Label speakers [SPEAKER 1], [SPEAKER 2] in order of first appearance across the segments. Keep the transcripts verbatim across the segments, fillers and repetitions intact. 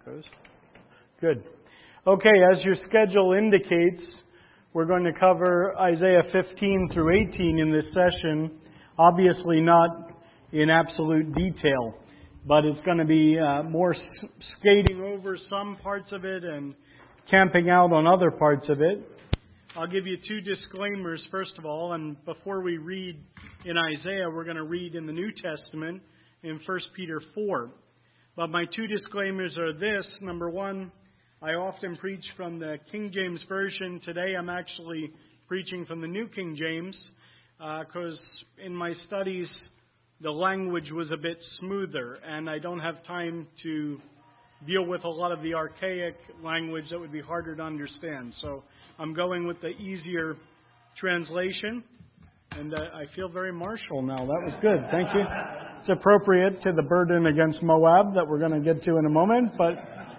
[SPEAKER 1] goes. Good. Okay, as your schedule indicates, we're going to cover Isaiah fifteen through eighteen in this session. Obviously not in absolute detail, but it's going to be uh, more s- skating over some parts of it and camping out on other parts of it. I'll give you two disclaimers, first of all, and before we read in Isaiah, we're going to read in the New Testament in First Peter four. But my two disclaimers are this. Number one, I often preach from the King James Version. Today I'm actually preaching from the New King James because uh, in my studies the language was a bit smoother and I don't have time to deal with a lot of the archaic language that would be harder to understand. So I'm going with the easier translation, and uh, I feel very martial now. That was good. Thank you. It's appropriate to the burden against Moab that we're going to get to in a moment. But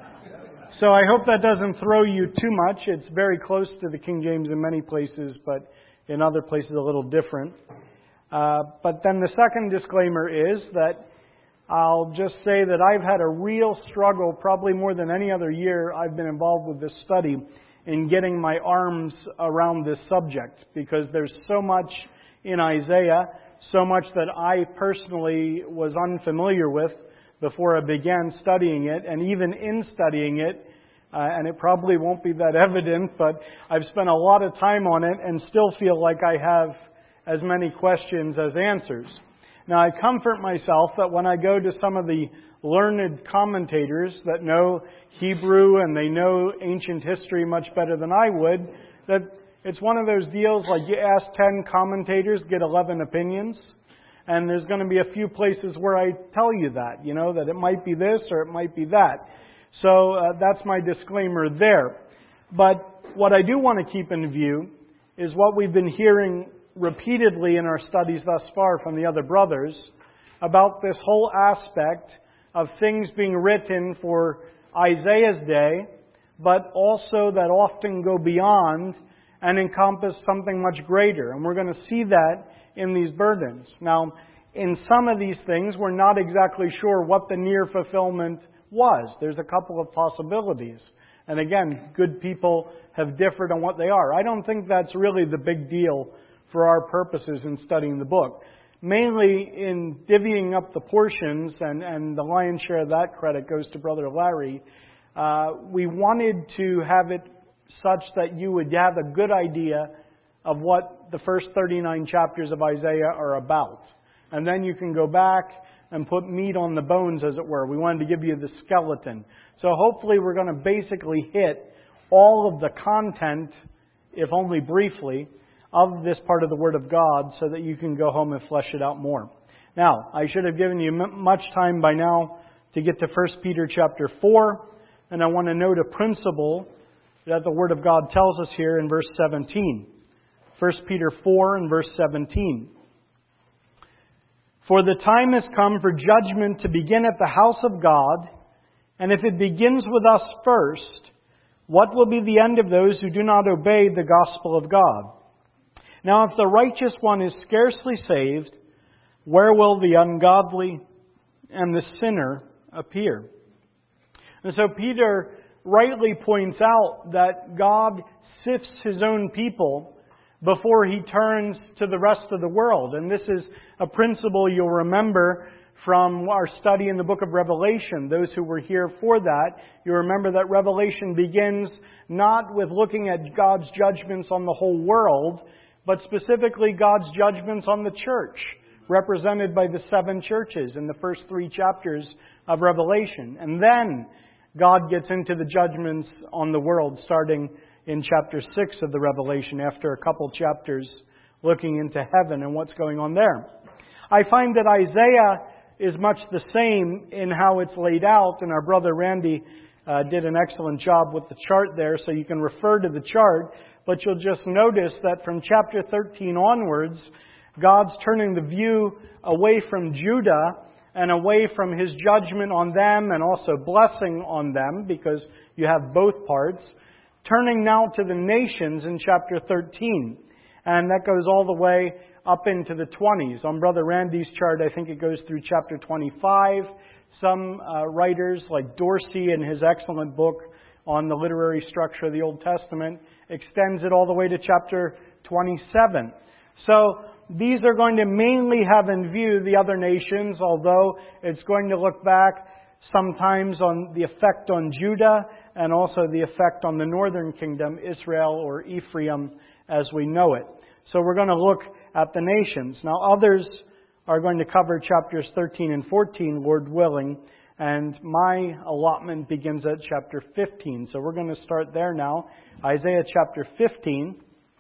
[SPEAKER 1] so I hope that doesn't throw you too much. It's very close to the King James in many places, but in other places a little different. Uh, but then the second disclaimer is that I'll just say that I've had a real struggle, probably more than any other year I've been involved with this study, in getting my arms around this subject, because there's so much in Isaiah, so much that I personally was unfamiliar with before I began studying it, and even in studying it, uh, and it probably won't be that evident, but I've spent a lot of time on it and still feel like I have as many questions as answers. Now, I comfort myself that when I go to some of the learned commentators that know Hebrew and they know ancient history much better than I would, that it's one of those deals like you ask ten commentators, get eleven opinions, and there's going to be a few places where I tell you that, you know, that it might be this or it might be that. So uh, that's my disclaimer there. But what I do want to keep in view is what we've been hearing repeatedly in our studies thus far from the other brothers about this whole aspect of things being written for Isaiah's day, but also that often go beyond and encompass something much greater. And we're going to see that in these burdens. Now, in some of these things, we're not exactly sure what the near fulfillment was. There's a couple of possibilities. And again, good people have differed on what they are. I don't think that's really the big deal for our purposes in studying the book. Mainly in divvying up the portions, and, and the lion's share of that credit goes to Brother Larry, uh, we wanted to have it such that you would have a good idea of what the first thirty-nine chapters of Isaiah are about. And then you can go back and put meat on the bones, as it were. We wanted to give you the skeleton. So hopefully we're going to basically hit all of the content, if only briefly, of this part of the Word of God so that you can go home and flesh it out more. Now, I should have given you m- much time by now to get to First Peter chapter four, and I want to note a principle that the Word of God tells us here in verse seventeen. First Peter four and verse seventeen. For the time has come for judgment to begin at the house of God, and if it begins with us first, what will be the end of those who do not obey the gospel of God? Now, if the righteous one is scarcely saved, where will the ungodly and the sinner appear? And so Peter rightly points out that God sifts His own people before He turns to the rest of the world. And this is a principle you'll remember from our study in the book of Revelation. Those who were here for that, you remember that Revelation begins not with looking at God's judgments on the whole world, but specifically God's judgments on the church, represented by the seven churches in the first three chapters of Revelation. And then God gets into the judgments on the world, starting in chapter six of the Revelation, after a couple chapters looking into heaven and what's going on there. I find that Isaiah is much the same in how it's laid out, and our brother Randy uh, did an excellent job with the chart there, so you can refer to the chart. But you'll just notice that from chapter thirteen onwards, God's turning the view away from Judah and away from His judgment on them and also blessing on them, because you have both parts, turning now to the nations in chapter thirteen. And that goes all the way up into the twenties. On Brother Randy's chart, I think it goes through chapter twenty-five, Some uh, writers, like Dorsey in his excellent book on the literary structure of the Old Testament, extends it all the way to chapter twenty-seven. So these are going to mainly have in view the other nations, although it's going to look back sometimes on the effect on Judah and also the effect on the northern kingdom, Israel or Ephraim as we know it. So we're going to look at the nations. Now others are going to cover chapters thirteen and fourteen, Lord willing, and my allotment begins at chapter fifteen. So we're going to start there now, Isaiah chapter fifteen.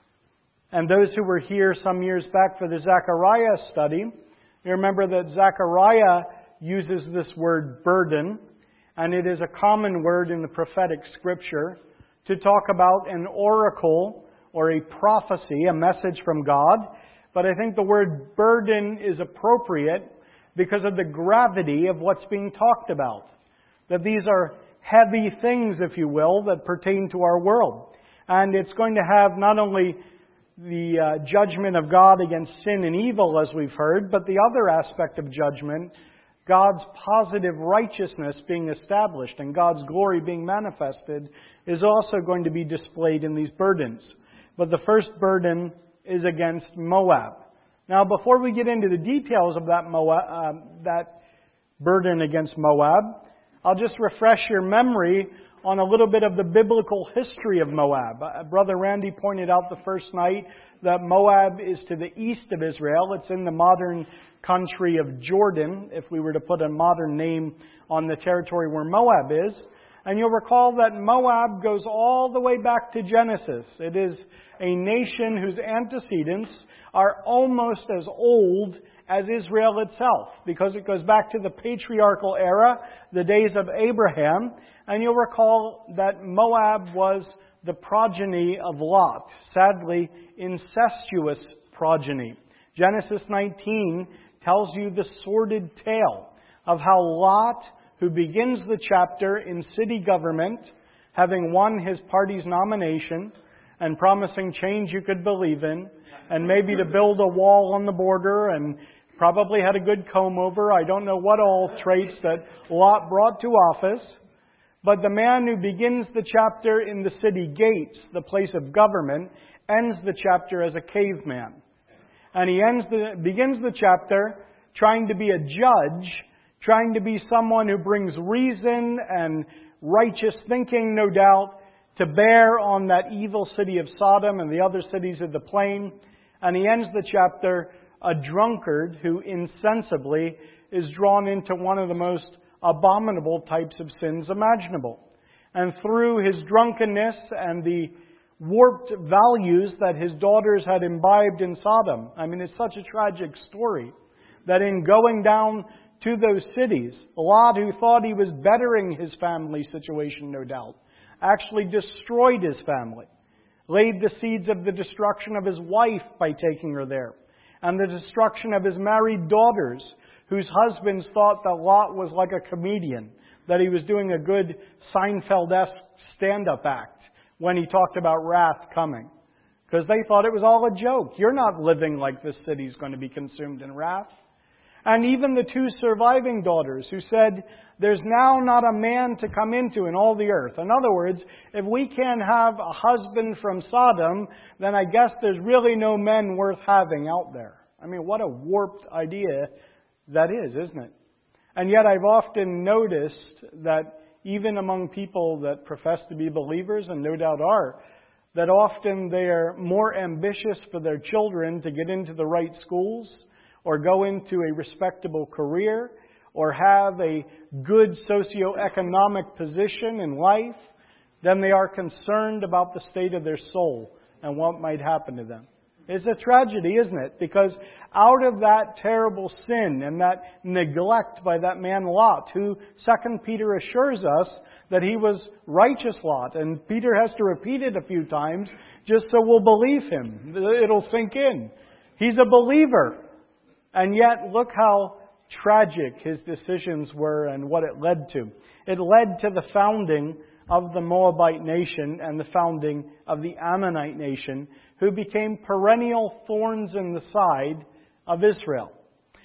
[SPEAKER 1] And those who were here some years back for the Zechariah study, you remember that Zechariah uses this word burden, and it is a common word in the prophetic scripture to talk about an oracle or a prophecy, a message from God. But I think the word burden is appropriate because of the gravity of what's being talked about. That these are heavy things, if you will, that pertain to our world. And it's going to have not only the uh, judgment of God against sin and evil, as we've heard, but the other aspect of judgment, God's positive righteousness being established and God's glory being manifested, is also going to be displayed in these burdens. But the first burden is against Moab. Now, before we get into the details of that Moab, uh, that burden against Moab, I'll just refresh your memory on a little bit of the biblical history of Moab. Uh, Brother Randy pointed out the first night that Moab is to the east of Israel. It's in the modern country of Jordan, if we were to put a modern name on the territory where Moab is. And you'll recall that Moab goes all the way back to Genesis. It is a nation whose antecedents are almost as old as Israel itself, because it goes back to the patriarchal era, the days of Abraham. And you'll recall that Moab was the progeny of Lot, sadly incestuous progeny. Genesis nineteen tells you the sordid tale of how Lot, who begins the chapter in city government, having won his party's nomination and promising change you could believe in, and maybe to build a wall on the border, and probably had a good comb over. I don't know what all traits that Lot brought to office. But the man who begins the chapter in the city gates, the place of government, ends the chapter as a caveman. And he ends the, begins the chapter trying to be a judge, trying to be someone who brings reason and righteous thinking, no doubt, to bear on that evil city of Sodom and the other cities of the plain. And he ends the chapter a drunkard who insensibly is drawn into one of the most abominable types of sins imaginable. And through his drunkenness and the warped values that his daughters had imbibed in Sodom, I mean, it's such a tragic story that in going down to those cities, Lot, who thought he was bettering his family situation, no doubt, actually destroyed his family, laid the seeds of the destruction of his wife by taking her there, and the destruction of his married daughters, whose husbands thought that Lot was like a comedian, that he was doing a good Seinfeld-esque stand-up act when he talked about wrath coming. Because they thought it was all a joke. You're not living like this city's going to be consumed in wrath. And even the two surviving daughters who said, there's now not a man to come into in all the earth. In other words, if we can't have a husband from Sodom, then I guess there's really no men worth having out there. I mean, what a warped idea that is, isn't it? And yet I've often noticed that even among people that profess to be believers, and no doubt are, that often they are more ambitious for their children to get into the right schools, or go into a respectable career, or have a good socioeconomic position in life, than they are concerned about the state of their soul and what might happen to them. It's a tragedy, isn't it? Because out of that terrible sin and that neglect by that man Lot, who Second Peter assures us that he was righteous Lot, and Peter has to repeat it a few times just so we'll believe him. It'll sink in. He's a believer. And yet, look how tragic his decisions were and what it led to. It led to the founding of the Moabite nation and the founding of the Ammonite nation, who became perennial thorns in the side of Israel.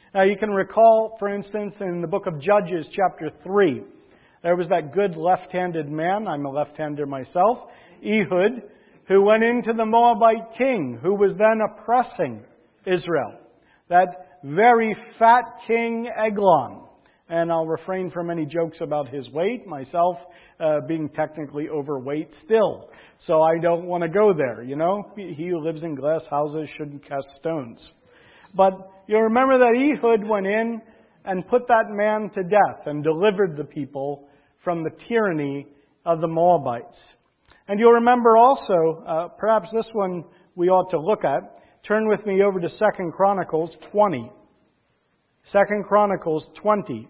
[SPEAKER 1] Now you can recall, for instance, in the book of Judges, chapter three, there was that good left-handed man, I'm a left-hander myself, Ehud, who went into the Moabite king, who was then oppressing Israel. That very fat king Eglon. And I'll refrain from any jokes about his weight, myself uh, being technically overweight still. So I don't want to go there, you know. He who lives in glass houses shouldn't cast stones. But you'll remember that Ehud went in and put that man to death and delivered the people from the tyranny of the Moabites. And you'll remember also, uh, perhaps this one we ought to look at. Turn with me over to Second Chronicles twenty. Second Chronicles twenty.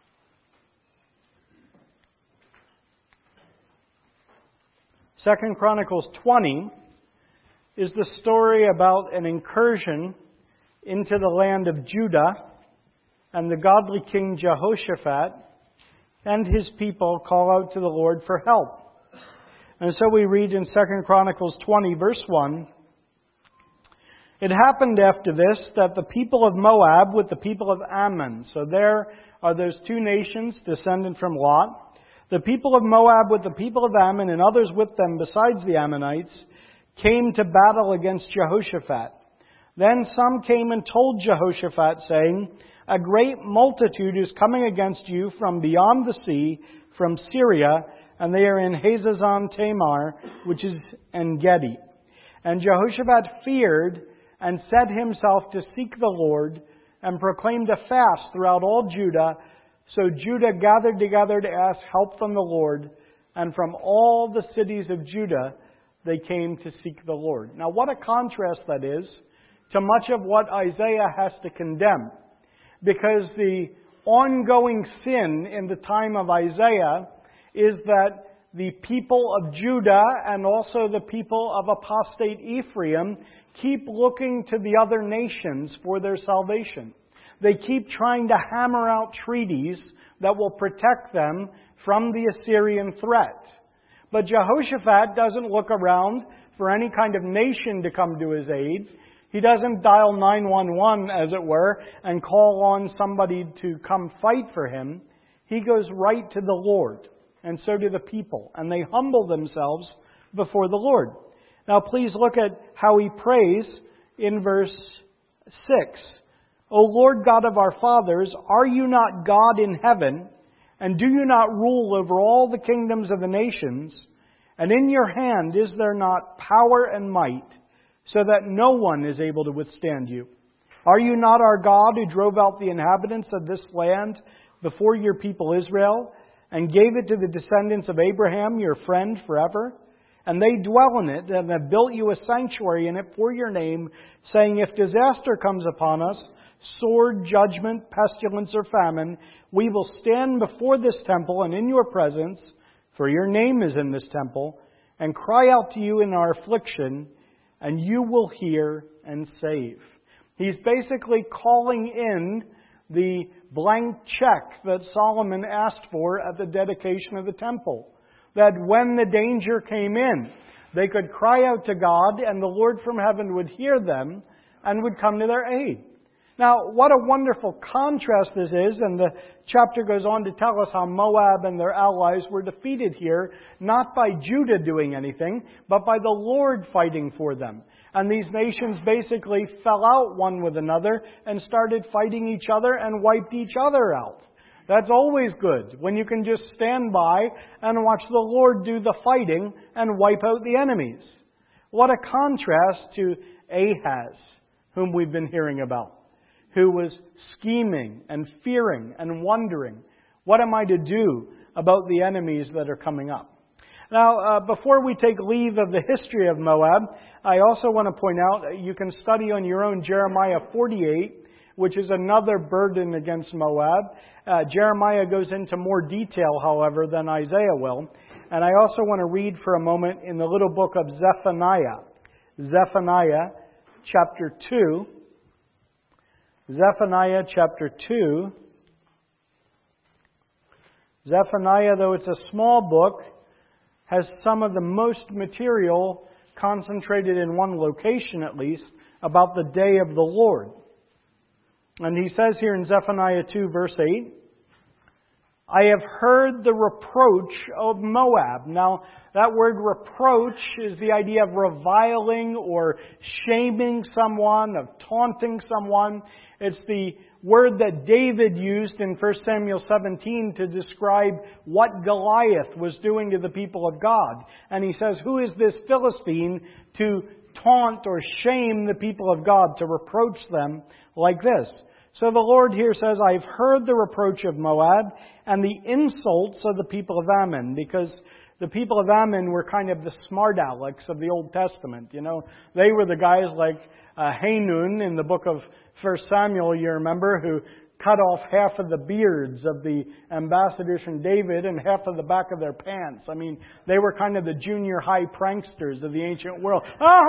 [SPEAKER 1] Second Chronicles twenty is the story about an incursion into the land of Judah, and the godly king Jehoshaphat and his people call out to the Lord for help. And so we read in Second Chronicles twenty, verse one, "It happened after this that the people of Moab with the people of Ammon," so there are those two nations descended from Lot, "the people of Moab with the people of Ammon and others with them besides the Ammonites came to battle against Jehoshaphat. Then some came and told Jehoshaphat, saying, 'A great multitude is coming against you from beyond the sea, from Syria, and they are in Hazazon Tamar, which is En-gedi.' And Jehoshaphat feared and set himself to seek the Lord and proclaimed a fast throughout all Judah. So Judah gathered together to ask help from the Lord, and from all the cities of Judah they came to seek the Lord." Now what a contrast that is to much of what Isaiah has to condemn. Because the ongoing sin in the time of Isaiah is that the people of Judah and also the people of apostate Ephraim keep looking to the other nations for their salvation. They keep trying to hammer out treaties that will protect them from the Assyrian threat. But Jehoshaphat doesn't look around for any kind of nation to come to his aid. He doesn't dial nine one one, as it were, and call on somebody to come fight for him. He goes right to the Lord, and so do the people, and they humble themselves before the Lord. Now please look at how he prays in verse six. "O Lord God of our fathers, are you not God in heaven? And do you not rule over all the kingdoms of the nations? And in your hand is there not power and might, so that no one is able to withstand you? Are you not our God who drove out the inhabitants of this land before your people Israel, and gave it to the descendants of Abraham, your friend, forever? And they dwell in it, and have built you a sanctuary in it for your name, saying, if disaster comes upon us, sword, judgment, pestilence, or famine, we will stand before this temple and in your presence, for your name is in this temple, and cry out to you in our affliction, and you will hear and save." He's basically calling in the blank check that Solomon asked for at the dedication of the temple. That when the danger came in, they could cry out to God, and the Lord from heaven would hear them and would come to their aid. Now, what a wonderful contrast this is, and the chapter goes on to tell us how Moab and their allies were defeated here, not by Judah doing anything, but by the Lord fighting for them. And these nations basically fell out one with another and started fighting each other and wiped each other out. That's always good, when you can just stand by and watch the Lord do the fighting and wipe out the enemies. What a contrast to Ahaz, whom we've been hearing about, who was scheming and fearing and wondering, what am I to do about the enemies that are coming up? Now, uh, before we take leave of the history of Moab, I also want to point out, you can study on your own Jeremiah forty-eight, which is another burden against Moab. Uh, Jeremiah goes into more detail, however, than Isaiah will. And I also want to read for a moment in the little book of Zephaniah. Zephaniah chapter two. Zephaniah chapter two. Zephaniah, though it's a small book, has some of the most material concentrated in one location at least about the day of the Lord. And he says here in Zephaniah two, verse eight, I have heard the reproach of Moab. Now, that word reproach is the idea of reviling or shaming someone, of taunting someone. It's the word that David used in First Samuel seventeen to describe what Goliath was doing to the people of God. And he says, who is this Philistine to taunt or shame the people of God, to reproach them like this? So the Lord here says, I've heard the reproach of Moab and the insults of the people of Ammon, because the people of Ammon were kind of the smart alecks of the Old Testament. You know, they were the guys like uh, Hanun in the book of First Samuel, you remember, who cut off half of the beards of the ambassadors from David and half of the back of their pants. I mean, they were kind of the junior high pranksters of the ancient world.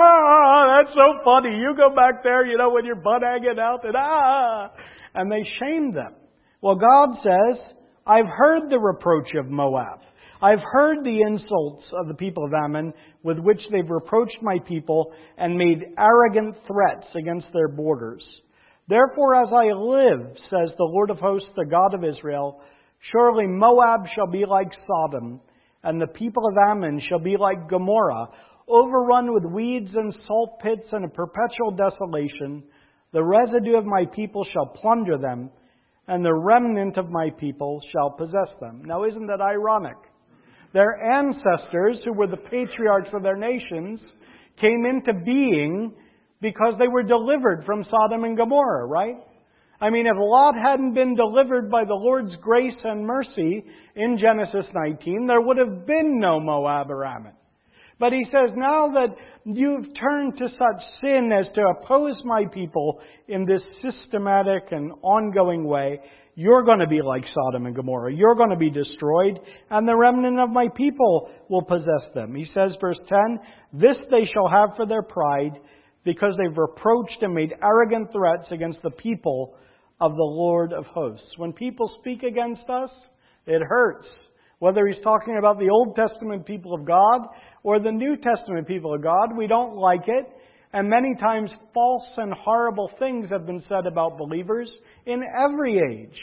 [SPEAKER 1] Ah, that's so funny. You go back there, you know, with your butt hanging out, and ah, and they shamed them. Well, God says, I've heard the reproach of Moab. I've heard the insults of the people of Ammon with which they've reproached my people and made arrogant threats against their borders. Therefore, as I live, says the Lord of hosts, the God of Israel, surely Moab shall be like Sodom, and the people of Ammon shall be like Gomorrah, overrun with weeds and salt pits and a perpetual desolation. The residue of my people shall plunder them, and the remnant of my people shall possess them. Now, isn't that ironic? Their ancestors, who were the patriarchs of their nations, came into being because they were delivered from Sodom and Gomorrah, right? I mean, if Lot hadn't been delivered by the Lord's grace and mercy in Genesis nineteen, there would have been no Moab or Ammon. But he says, now that you've turned to such sin as to oppose my people in this systematic and ongoing way, you're going to be like Sodom and Gomorrah. You're going to be destroyed, and the remnant of my people will possess them. He says, verse ten, this they shall have for their pride, because they've reproached and made arrogant threats against the people of the Lord of hosts. When people speak against us, it hurts. Whether he's talking about the Old Testament people of God or the New Testament people of God, we don't like it. And many times false and horrible things have been said about believers in every age.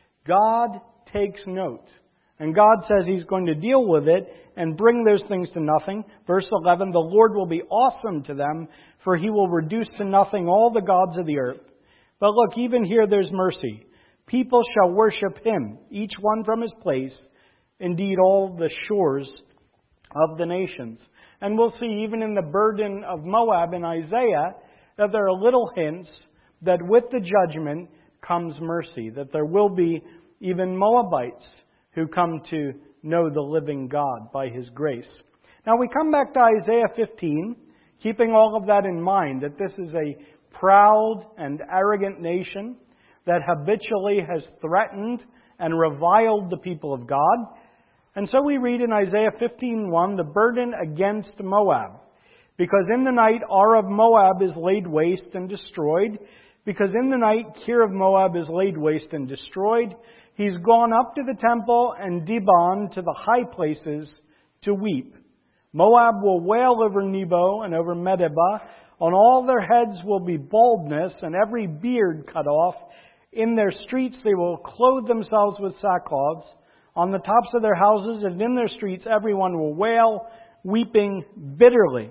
[SPEAKER 1] God takes note. And God says He's going to deal with it and bring those things to nothing. Verse eleven, the Lord will be awesome to them, for He will reduce to nothing all the gods of the earth. But look, even here there's mercy. People shall worship Him, each one from his place, indeed all the shores of the nations. And we'll see even in the burden of Moab in Isaiah that there are little hints that with the judgment comes mercy, that there will be even Moabites who come to know the living God by His grace. Now we come back to Isaiah fifteen, keeping all of that in mind, that this is a proud and arrogant nation that habitually has threatened and reviled the people of God. And so we read in Isaiah fifteen one, the burden against Moab. Because in the night Ar of Moab is laid waste and destroyed. Because in the night Kir of Moab is laid waste and destroyed. He's gone up to the temple and Dibon to the high places to weep. Moab will wail over Nebo and over Medeba. On all their heads will be baldness and every beard cut off. In their streets they will clothe themselves with sackcloths. On the tops of their houses and in their streets everyone will wail, weeping bitterly.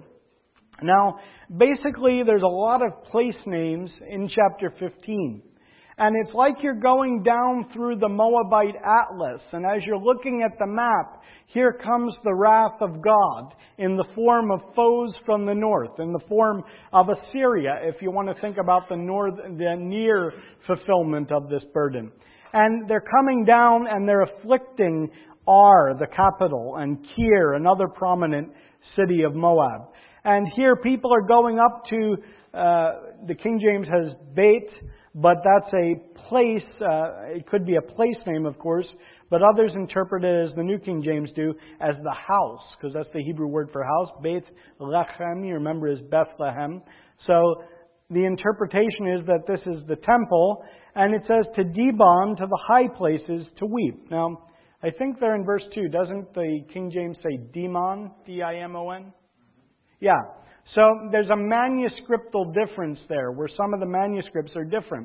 [SPEAKER 1] Now, basically there's a lot of place names in chapter fifteen. And it's like you're going down through the Moabite Atlas. And as you're looking at the map, here comes the wrath of God in the form of foes from the north, in the form of Assyria, if you want to think about the north, the near fulfillment of this burden. And they're coming down and they're afflicting Ar, the capital, and Kir, another prominent city of Moab. And here people are going up to, uh, the King James has Beit, but that's a place, uh, it could be a place name, of course, but others interpret it as the New King James do, as the house, because that's the Hebrew word for house. Beit Lechem, you remember, is Bethlehem. So the interpretation is that this is the temple, and it says to Dibon, to the high places, to weep. Now, I think there in verse two, doesn't the King James say Dimon, D I M O N? Yeah. So there's a manuscriptal difference there, where some of the manuscripts are different.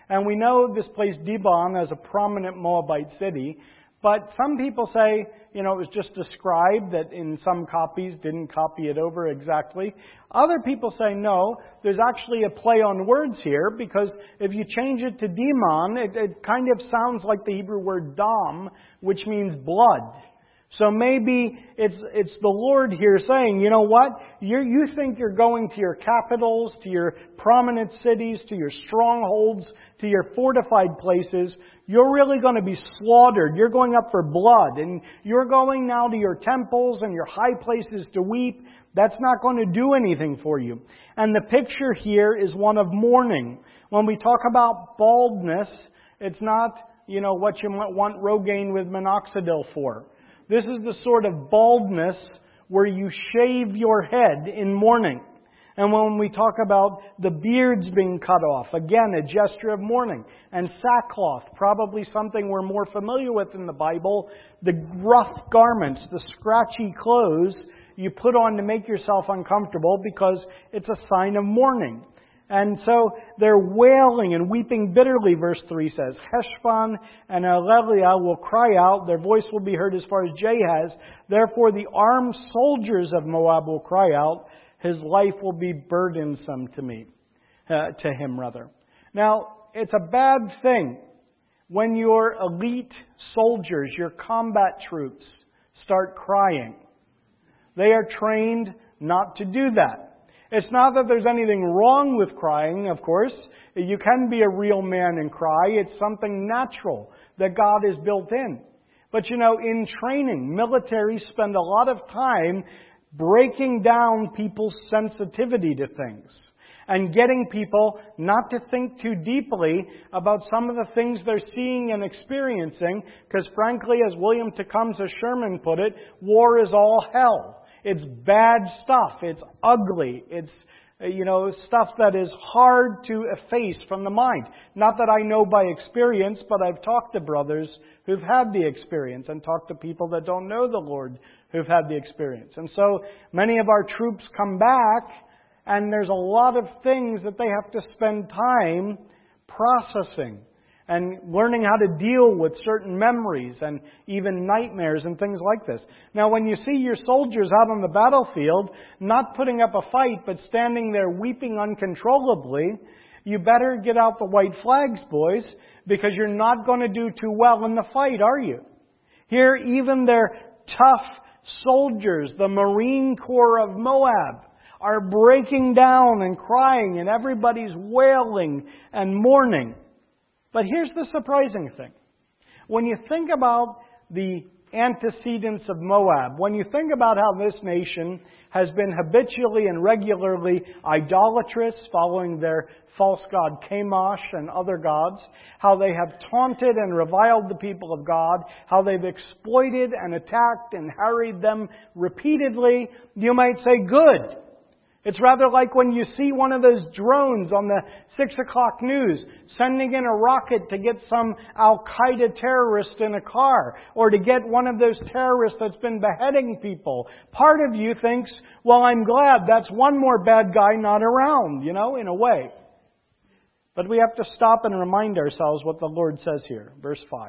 [SPEAKER 1] And we know this place Dibon as a prominent Moabite city. But some people say, you know, it was just described, that in some copies didn't copy it over exactly. Other people say no, there's actually a play on words here, because if you change it to Dimon, it, it kind of sounds like the Hebrew word dam, which means blood. So maybe it's it's the Lord here saying, you know what? You you think you're going to your capitals, to your prominent cities, to your strongholds, to your fortified places. You're really going to be slaughtered. You're going up for blood. And you're going now to your temples and your high places to weep. That's not going to do anything for you. And the picture here is one of mourning. When we talk about baldness, it's not, you know, what you might want Rogaine with minoxidil for. This is the sort of baldness where you shave your head in mourning. And when we talk about the beards being cut off, again, a gesture of mourning. And sackcloth, probably something we're more familiar with in the Bible. The rough garments, the scratchy clothes you put on to make yourself uncomfortable because it's a sign of mourning. And so they're wailing and weeping bitterly, verse three says. Heshbon and Elealeh will cry out. Their voice will be heard as far as Jahaz. Therefore the armed soldiers of Moab will cry out. His life will be burdensome to me, uh, to him rather. Now, it's a bad thing when your elite soldiers, your combat troops, start crying. They are trained not to do that. It's not that there's anything wrong with crying, of course. You can be a real man and cry. It's something natural that God has built in. But you know, in training, militaries spend a lot of time breaking down people's sensitivity to things and getting people not to think too deeply about some of the things they're seeing and experiencing, because frankly, as William Tecumseh Sherman put it, war is all hell. It's bad stuff. It's ugly. It's, you know, stuff that is hard to efface from the mind. Not that I know by experience, but I've talked to brothers who've had the experience and talked to people that don't know the Lord who've had the experience. And so many of our troops come back, and there's a lot of things that they have to spend time processing and learning how to deal with certain memories and even nightmares and things like this. Now, when you see your soldiers out on the battlefield, not putting up a fight, but standing there weeping uncontrollably, you better get out the white flags, boys, because you're not going to do too well in the fight, are you? Here, even their tough soldiers, the Marine Corps of Moab, are breaking down and crying, and everybody's wailing and mourning. But here's the surprising thing. When you think about the antecedents of Moab, when you think about how this nation has been habitually and regularly idolatrous, following their false god Chemosh and other gods, how they have taunted and reviled the people of God, how they've exploited and attacked and harried them repeatedly, you might say, good. It's rather like when you see one of those drones on the six o'clock news sending in a rocket to get some Al-Qaeda terrorist in a car, or to get one of those terrorists that's been beheading people. Part of you thinks, well, I'm glad that's one more bad guy not around, you know, in a way. But we have to stop and remind ourselves what the Lord says here. Verse five.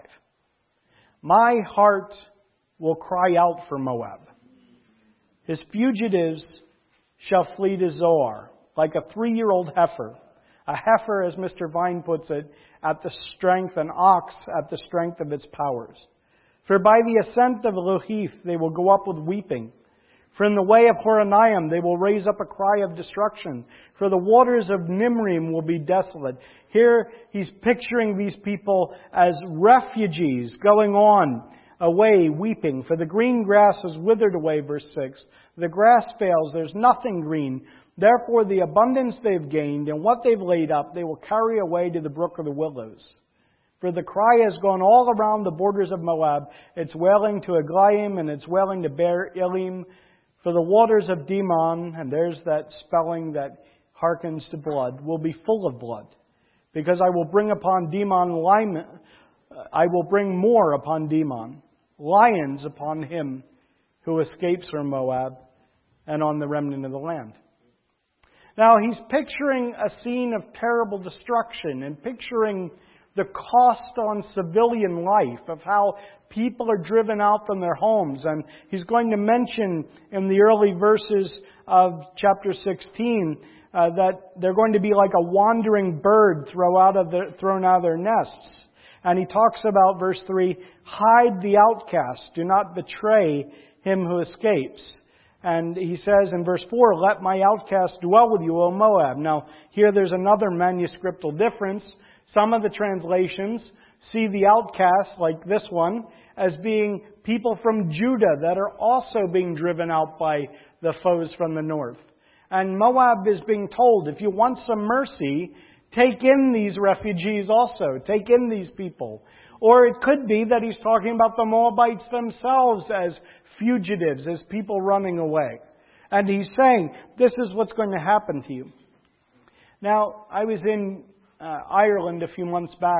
[SPEAKER 1] My heart will cry out for Moab. His fugitives shall flee to Zoar, like a three-year-old heifer. A heifer, as Mister Vine puts it, at the strength, an ox at the strength of its powers. For by the ascent of Luhith they will go up with weeping. For in the way of Horonaim they will raise up a cry of destruction. For the waters of Nimrim will be desolate. Here he's picturing these people as refugees going on, away weeping. For the green grass is withered away, verse six. The grass fails, there's nothing green. Therefore the abundance they've gained and what they've laid up, they will carry away to the brook of the willows. For the cry has gone all around the borders of Moab. It's wailing to Eglaim and it's wailing to Beer Elim. For the waters of Dimon, and there's that spelling that hearkens to blood, will be full of blood. Because I will bring upon Dimon lion, I will bring more upon Dimon, lions upon him who escapes from Moab, and on the remnant of the land. Now, he's picturing a scene of terrible destruction and picturing the cost on civilian life of how people are driven out from their homes. And he's going to mention in the early verses of chapter sixteen uh, that they're going to be like a wandering bird thrown out of the, thrown out of their nests. And he talks about, verse three, hide the outcast, do not betray him who escapes. And he says in verse four, let my outcast dwell with you, O Moab. Now, here there's another manuscriptal difference. Some of the translations see the outcast, like this one, as being people from Judah that are also being driven out by the foes from the north. And Moab is being told, if you want some mercy, take in these refugees also. Take in these people. Or it could be that he's talking about the Moabites themselves as fugitives, as people running away. And he's saying, this is what's going to happen to you. Now, I was in uh, Ireland a few months back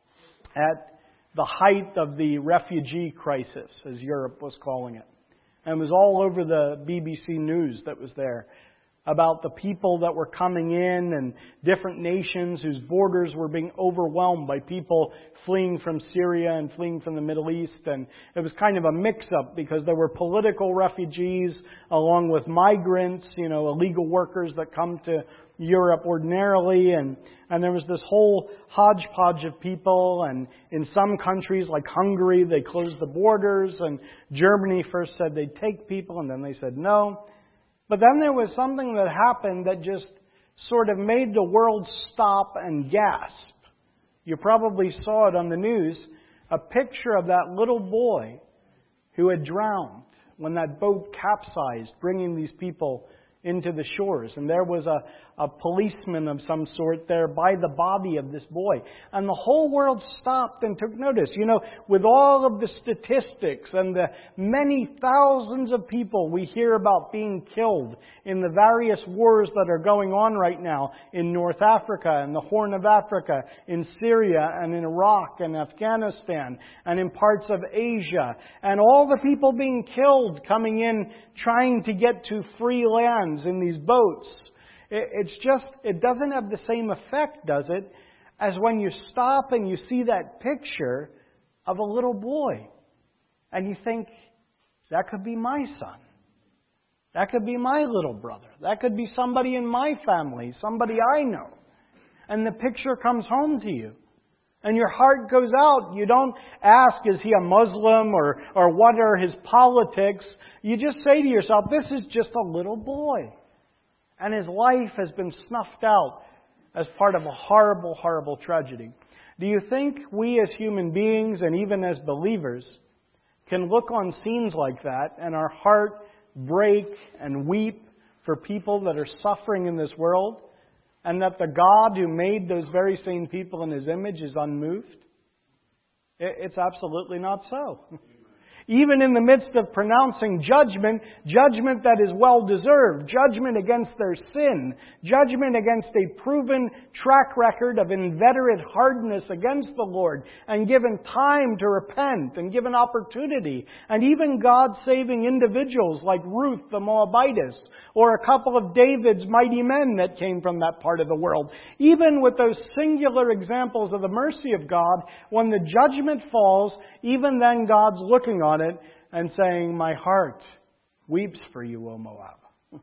[SPEAKER 1] at the height of the refugee crisis, as Europe was calling it. And it was all over the B B C News that was there about the people that were coming in and different nations whose borders were being overwhelmed by people fleeing from Syria and fleeing from the Middle East. And it was kind of a mix-up because there were political refugees along with migrants, you know, illegal workers that come to Europe ordinarily. And, and there was this whole hodgepodge of people. And in some countries like Hungary, they closed the borders. And Germany first said they'd take people and then they said no. But then there was something that happened that just sort of made the world stop and gasp. You probably saw it on the news, a picture of that little boy who had drowned when that boat capsized, bringing these people into the shores. And there was a, a policeman of some sort there by the body of this boy. And the whole world stopped and took notice. You know, with all of the statistics and the many thousands of people we hear about being killed in the various wars that are going on right now in North Africa and the Horn of Africa, in Syria and in Iraq and Afghanistan and in parts of Asia, and all the people being killed coming in trying to get to free lands in these boats. It's just, it doesn't have the same effect, does it, as when you stop and you see that picture of a little boy. And you think, that could be my son. That could be my little brother. That could be somebody in my family, somebody I know. And the picture comes home to you. And your heart goes out. You don't ask, is he a Muslim or, or what are his politics? You just say to yourself, this is just a little boy. And his life has been snuffed out as part of a horrible, horrible tragedy. Do you think we as human beings and even as believers can look on scenes like that and our heart break and weep for people that are suffering in this world, and that the God who made those very same people in His image is unmoved? It's absolutely not so. Even in the midst of pronouncing judgment, judgment that is well-deserved, judgment against their sin, judgment against a proven track record of inveterate hardness against the Lord, and given time to repent, and given opportunity, and even God-saving individuals like Ruth the Moabitess, or a couple of David's mighty men that came from that part of the world. Even with those singular examples of the mercy of God, when the judgment falls, even then God's looking on it and saying, my heart weeps for you, O Moab.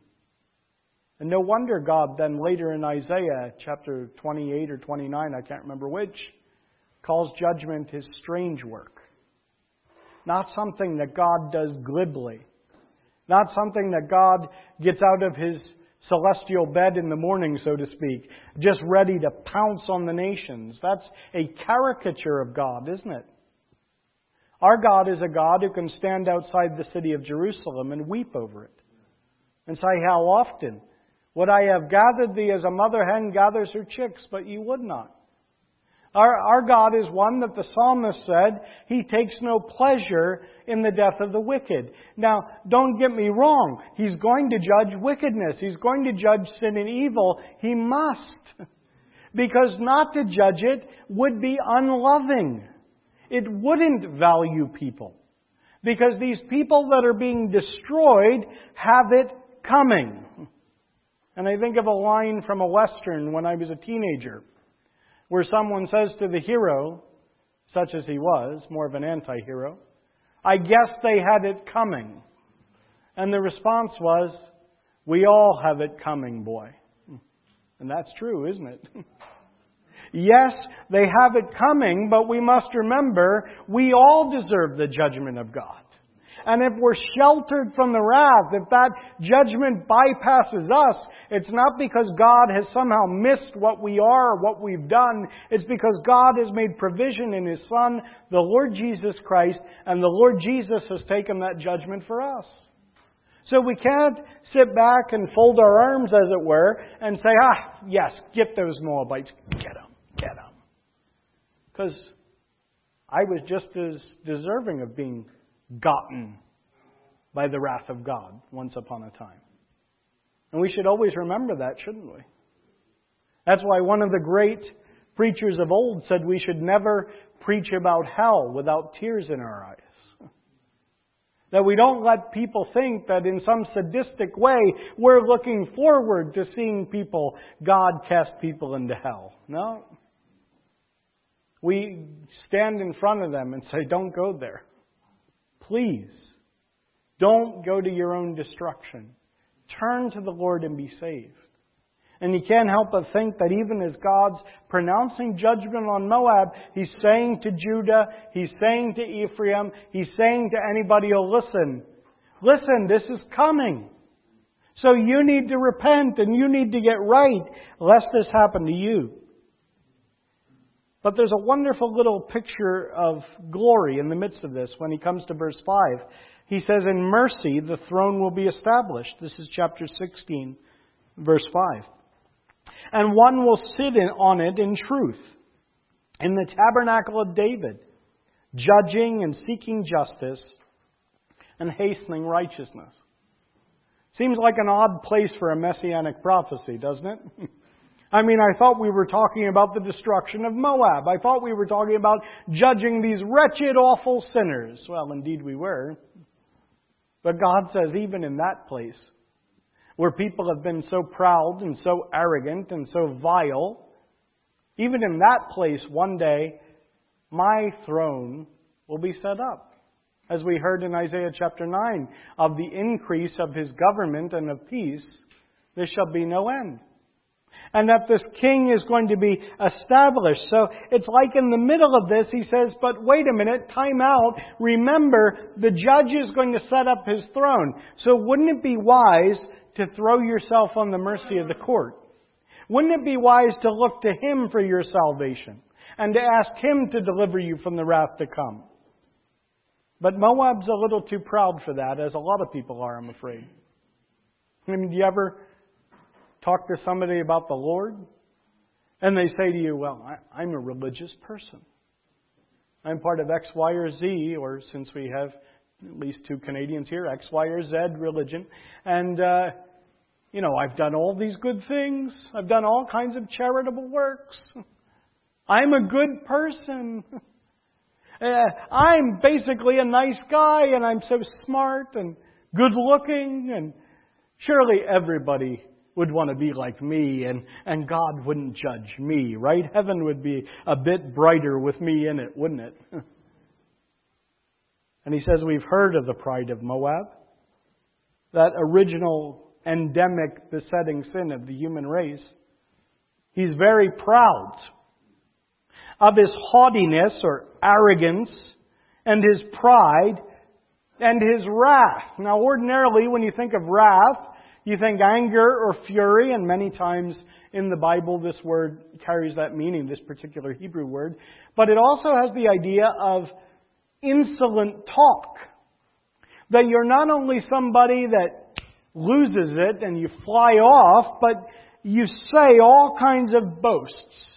[SPEAKER 1] And no wonder God then later in Isaiah chapter twenty-eight or twenty-nine, I can't remember which, calls judgment His strange work. Not something that God does glibly. Not something that God gets out of His celestial bed in the morning, so to speak, just ready to pounce on the nations. That's a caricature of God, isn't it? Our God is a God who can stand outside the city of Jerusalem and weep over it. And say, how often would I have gathered thee as a mother hen gathers her chicks, but you would not. Our, our God is one that the psalmist said, He takes no pleasure in the death of the wicked. Now, don't get me wrong. He's going to judge wickedness. He's going to judge sin and evil. He must. Because not to judge it would be unloving. It wouldn't value people. Because these people that are being destroyed have it coming. And I think of a line from a Western when I was a teenager, where someone says to the hero, such as he was, more of an anti-hero, "I guess they had it coming." And the response was, "We all have it coming, boy." And that's true, isn't it? Yes, they have it coming, but we must remember we all deserve the judgment of God. And if we're sheltered from the wrath, if that judgment bypasses us, it's not because God has somehow missed what we are, what we've done. It's because God has made provision in His Son, the Lord Jesus Christ, and the Lord Jesus has taken that judgment for us. So we can't sit back and fold our arms, as it were, and say, ah, yes, get those Moabites. Get them, get them. Because I was just as deserving of being gotten by the wrath of God once upon a time. And we should always remember that, shouldn't we? That's why one of the great preachers of old said we should never preach about hell without tears in our eyes. That we don't let people think that in some sadistic way we're looking forward to seeing people, God cast people into hell. No. We stand in front of them and say, don't go there. Please, don't go to your own destruction. Turn to the Lord and be saved. And you can't help but think that even as God's pronouncing judgment on Moab, He's saying to Judah, He's saying to Ephraim, He's saying to anybody who'll listen, listen, this is coming. So you need to repent and you need to get right, lest this happen to you. But there's a wonderful little picture of glory in the midst of this when he comes to verse five. He says, in mercy the throne will be established. This is chapter sixteen, verse five. And one will sit in, on it in truth, in the tabernacle of David, judging and seeking justice and hastening righteousness. Seems like an odd place for a messianic prophecy, doesn't it? I mean, I thought we were talking about the destruction of Moab. I thought we were talking about judging these wretched, awful sinners. Well, indeed we were. But God says even in that place, where people have been so proud and so arrogant and so vile, even in that place one day, my throne will be set up. As we heard in Isaiah chapter nine, of the increase of His government and of peace, there shall be no end. And that this king is going to be established. So it's like in the middle of this, he says, but wait a minute, time out. Remember, the judge is going to set up his throne. So wouldn't it be wise to throw yourself on the mercy of the court? Wouldn't it be wise to look to Him for your salvation and to ask Him to deliver you from the wrath to come? But Moab's a little too proud for that, as a lot of people are, I'm afraid. I mean, do you ever talk to somebody about the Lord, and they say to you, well, I, I'm a religious person. I'm part of X, Y, or Z, or since we have at least two Canadians here, X, Y, or Z religion. And, uh, you know, I've done all these good things. I've done all kinds of charitable works. I'm a good person. uh, I'm basically a nice guy, and I'm so smart and good looking, and surely everybody would want to be like me, and, and God wouldn't judge me, right? Heaven would be a bit brighter with me in it, wouldn't it? And he says we've heard of the pride of Moab, that original endemic besetting sin of the human race. He's very proud of his haughtiness or arrogance and his pride and his wrath. Now, ordinarily, when you think of wrath, you think anger or fury, and many times in the Bible this word carries that meaning, this particular Hebrew word. But it also has the idea of insolent talk. That you're not only somebody that loses it and you fly off, but you say all kinds of boasts.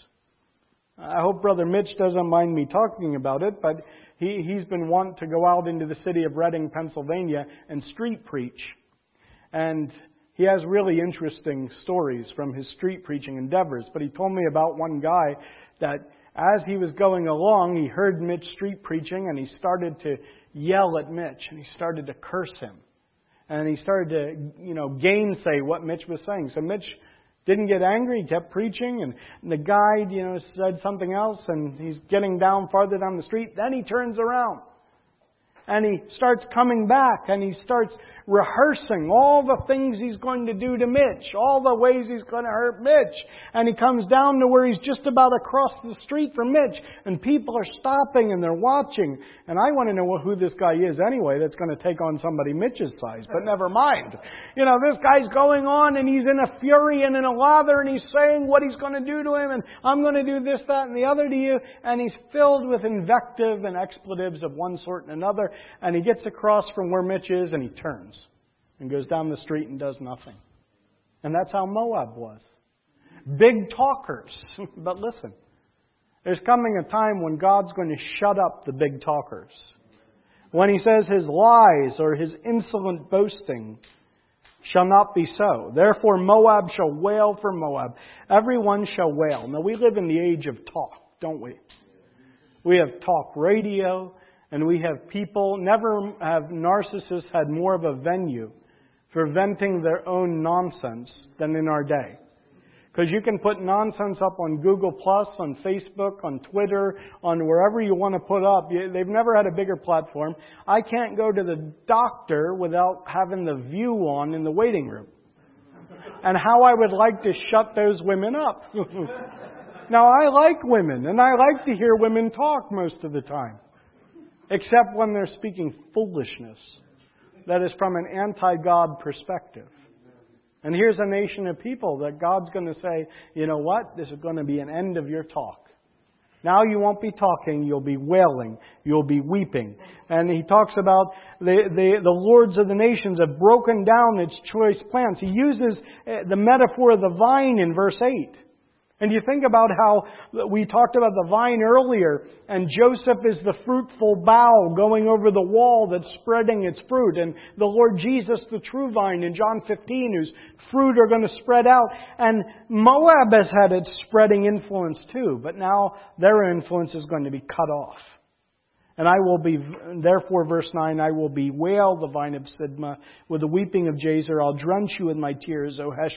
[SPEAKER 1] I hope Brother Mitch doesn't mind me talking about it, but he, he's been wont to go out into the city of Reading, Pennsylvania, and street preach. And he has really interesting stories from his street preaching endeavors. But he told me about one guy that as he was going along, he heard Mitch street preaching and he started to yell at Mitch and he started to curse him. And he started to, you know, gainsay what Mitch was saying. So Mitch didn't get angry. He kept preaching. And the guide, you know, said something else. And he's getting down farther down the street. Then he turns around. And he starts coming back. And he starts rehearsing all the things he's going to do to Mitch. All the ways he's going to hurt Mitch. And he comes down to where he's just about across the street from Mitch. And people are stopping and they're watching. And I want to know who this guy is anyway that's going to take on somebody Mitch's size. But never mind. You know, this guy's going on and he's in a fury and in a lather and he's saying what he's going to do to him. And I'm going to do this, that, and the other to you. And he's filled with invective and expletives of one sort and another. And he gets across from where Mitch is and he turns. And goes down the street and does nothing. And that's how Moab was. Big talkers. But listen, there's coming a time when God's going to shut up the big talkers. When He says His lies or His insolent boasting shall not be so. Therefore Moab shall wail for Moab. Everyone shall wail. Now we live in the age of talk, don't we? We have talk radio. And we have people, never have narcissists had more of a venue for venting their own nonsense than in our day. Because you can put nonsense up on Google Plus, on Facebook, on Twitter, on wherever you want to put up. They've never had a bigger platform. I can't go to the doctor without having the View on in the waiting room. And how I would like to shut those women up. Now, I like women, and I like to hear women talk most of the time. Except when they're speaking foolishness that is from an anti-God perspective. And here's a nation of people that God's going to say, you know what? This is going to be an end of your talk. Now you won't be talking, you'll be wailing, you'll be weeping. And He talks about the, the, the lords of the nations have broken down its choice plants. He uses the metaphor of the vine in verse eight. And you think about how we talked about the vine earlier, and Joseph is the fruitful bough going over the wall that's spreading its fruit, and the Lord Jesus, the true vine in John fifteen, whose fruit are going to spread out. And Moab has had its spreading influence too, but now their influence is going to be cut off. And I will be, therefore, verse nine, I will bewail the vine of Sidma with the weeping of Jazer. I'll drench you with my tears, O Heshbon.